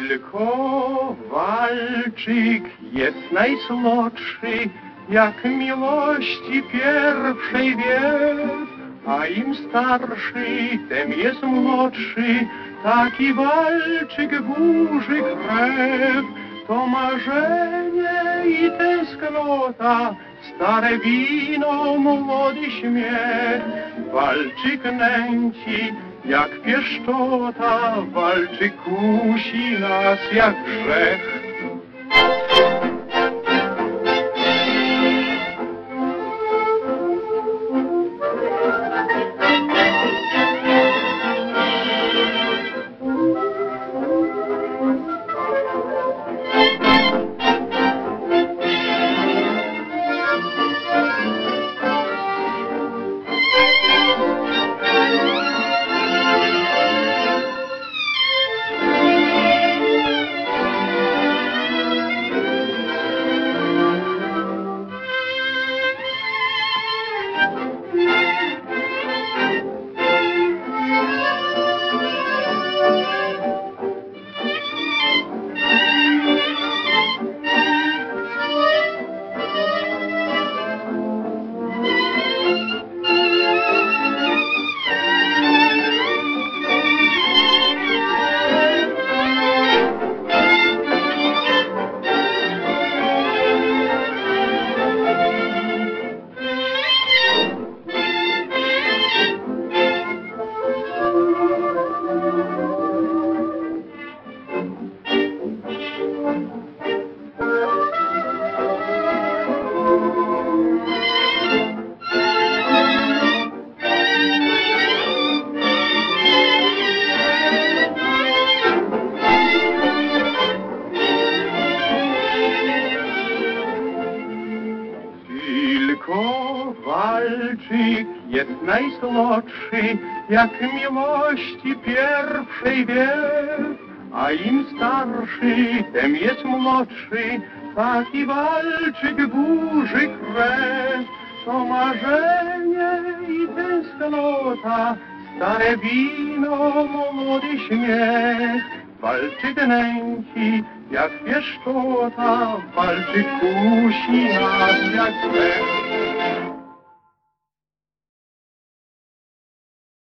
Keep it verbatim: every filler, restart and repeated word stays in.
Tylko walczyk jest najsłodszy, jak miłości pierwszej wiew, a im starszy, tem jest młodszy, taki walczyk burzy krew. To marzenie i tęsknota, stare wino, młody śmiech. Walczyk nęci jak pieszczota, walczyk kusi nas jak grzech. Tylko walczyk jest najsłodszy, jak miłości pierwszej wiew, a im starszy, tem jest młodszy, taki walczyk burzy krew. To marzenie i tęsknota, stare wino, młody śmiech. Walczyk nęci jak pieszczota, walczyk kusi nas jak krew.